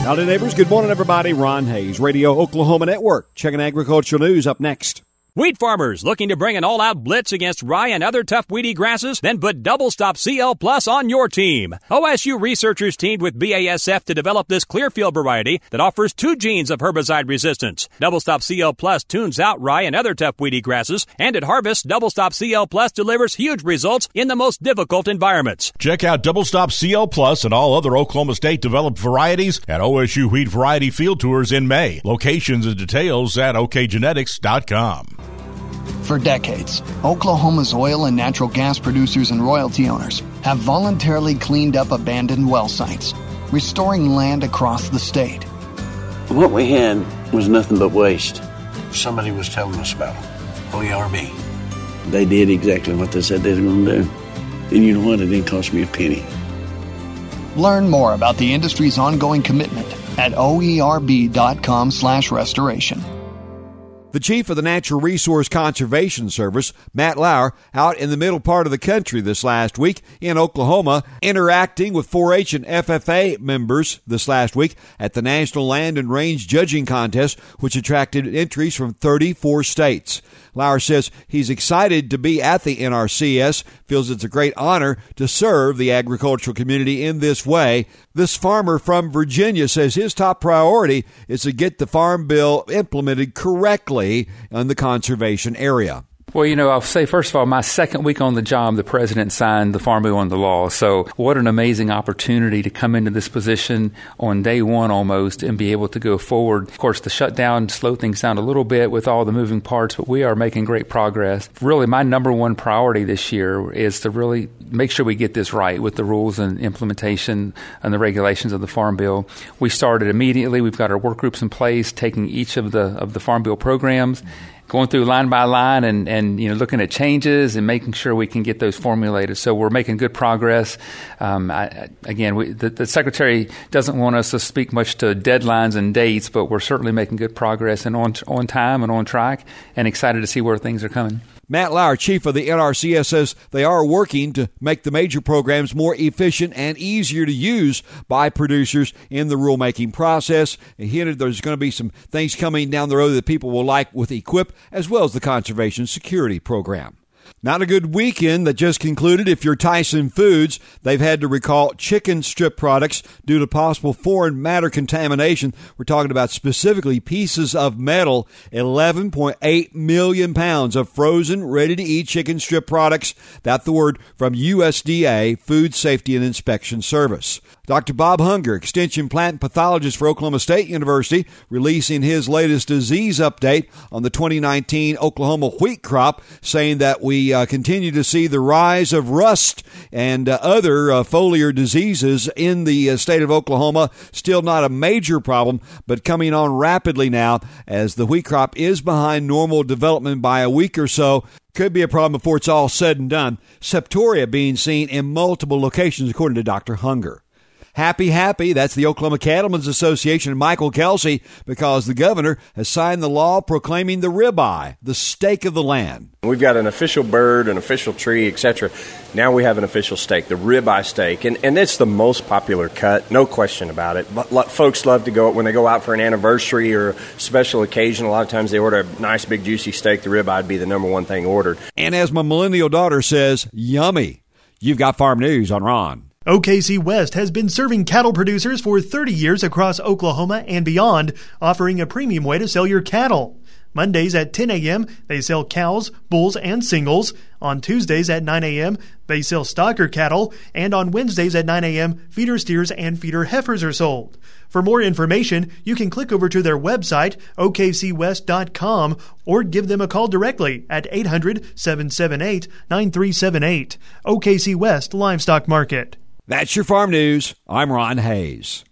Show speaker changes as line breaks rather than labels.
Howdy, neighbors. Good morning, everybody. Ron Hayes, Radio Oklahoma Network. Checking agricultural news up next.
Wheat farmers looking to bring an all-out blitz against rye and other tough weedy grasses? Then put Double Stop CL Plus on your team. OSU researchers teamed with BASF to develop this Clearfield variety that offers 2 genes of herbicide resistance. Double Stop CL Plus tunes out rye and other tough weedy grasses, and at harvest, Double Stop CL Plus delivers huge results in the most difficult environments.
Check out Double Stop CL Plus and all other Oklahoma State-developed varieties at OSU Wheat Variety Field Tours in May. Locations and details at okgenetics.com.
For decades, Oklahoma's oil and natural gas producers and royalty owners have voluntarily cleaned up abandoned well sites, restoring land across the state.
What we had was nothing but waste. Somebody was telling us about them, OERB. They did exactly what they said they were going to do. And you know what? It didn't cost me a penny.
Learn more about the industry's ongoing commitment at oerb.com/restoration.
The chief of the Natural Resource Conservation Service, Matt Lauer, out in the middle part of the country this last week in Oklahoma, interacting with 4-H and FFA members this last week at the National Land and Range Judging Contest, which attracted entries from 34 states. Lauer says he's excited to be at the NRCS, feels it's a great honor to serve the agricultural community in this way. This farmer from Virginia says his top priority is to get the Farm Bill implemented correctly in the conservation area.
Well, I'll say, first of all, my second week on the job, the president signed the Farm Bill into law. So what an amazing opportunity to come into this position on day one almost and be able to go forward. Of course, the shutdown slowed things down a little bit with all the moving parts, but we are making great progress. Really, my number one priority this year is to really make sure we get this right with the rules and implementation and the regulations of the Farm Bill. We started immediately. We've got our work groups in place, taking each of the Farm Bill programs, going through line by line and looking at changes and making sure we can get those formulated. So we're making good progress. The Secretary doesn't want us to speak much to deadlines and dates, but we're certainly making good progress and on time and on track, and excited to see where things are coming.
Matt Lauer, chief of the NRCS, says they are working to make the major programs more efficient and easier to use by producers in the rulemaking process. He hinted there's going to be some things coming down the road that people will like with EQIP, as well as the Conservation Security Program. Not a good weekend that just concluded. If you're Tyson Foods, they've had to recall chicken strip products due to possible foreign matter contamination. We're talking about specifically pieces of metal, 11.8 million pounds of frozen, ready-to-eat chicken strip products. That's the word from USDA, Food Safety and Inspection Service. Dr. Bob Hunger, Extension Plant Pathologist for Oklahoma State University, releasing his latest disease update on the 2019 Oklahoma wheat crop, saying that we continue to see the rise of rust and other foliar diseases in the state of Oklahoma. Still not a major problem, but coming on rapidly now as the wheat crop is behind normal development by a week or so. Could be a problem before it's all said and done. Septoria being seen in multiple locations, according to Dr. Hunger. Happy, that's the Oklahoma Cattlemen's Association and Michael Kelsey, because the governor has signed the law proclaiming the ribeye the steak of the land.
We've got an official bird, an official tree, etc. Now we have an official steak, the ribeye steak, and it's the most popular cut, no question about it. But folks love to go, when they go out for an anniversary or special occasion, a lot of times they order a nice big juicy steak. The ribeye would be the number one thing ordered.
And as my millennial daughter says, yummy. You've got Farm News on Ron.
OKC West has been serving cattle producers for 30 years across Oklahoma and beyond, offering a premium way to sell your cattle. Mondays at 10 a.m., they sell cows, bulls, and singles. On Tuesdays at 9 a.m., they sell stocker cattle. And on Wednesdays at 9 a.m., feeder steers and feeder heifers are sold. For more information, you can click over to their website, okcwest.com, or give them a call directly at 800-778-9378. OKC West Livestock Market.
That's your Farm News. I'm Ron Hayes.